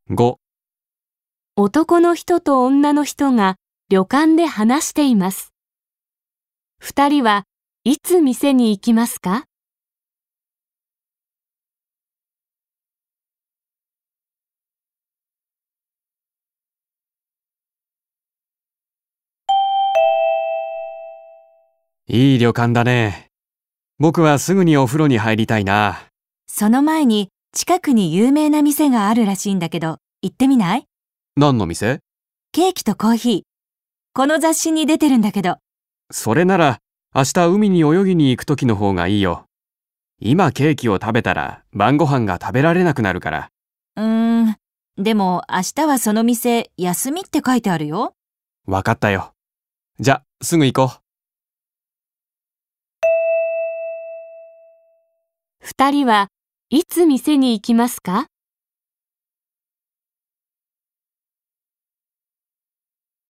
5、 男の人と女の人が旅館で話しています。二人はいつ店に行きますか？ いい旅館だね。僕はすぐにお風呂に入りたいな。 その前に近くに有名な店があるらしいんだけど、行ってみない？ 何の店？ ケーキとコーヒー。この雑誌に出てるんだけど。 それなら明日海に泳ぎに行く時の方がいいよ。今ケーキを食べたら晩ご飯が食べられなくなるから。 でも明日はその店休みって書いてあるよ。 わかったよ。じゃ、すぐ行こう。 二人はいつ店に行きますか？